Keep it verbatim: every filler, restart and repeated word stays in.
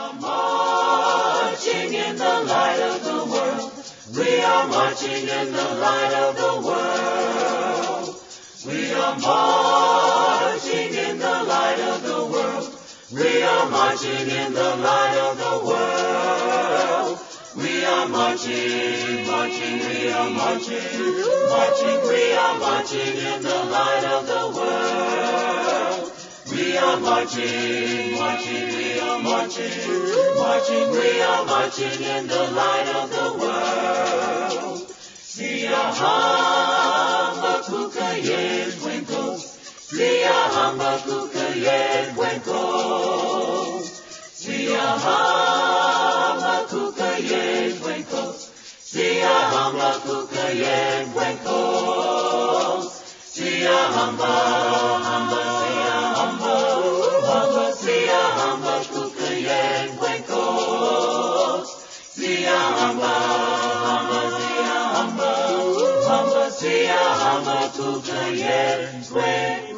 are marching in the light of the world. We are marching in the light of the world. We are marching in the light of the world. We are marching in the light of the world. We are marching, marching, we are marching, marching, we are marching in the light of the world. We are marching, marching, we are marching, marching, we are marching in the light of the world. Siyahamba kukayed wenko, Siyahamba kukayed wenko, Siyahamba kukayed wenko, Siyahamba kukayed wenko, Siyahamba, hamba, Siyahamba, hamba, Siyahamba kukayed wenko, Siyahamba, hamba, Siyahamba, hamba, Siyahamba kukayed wenko.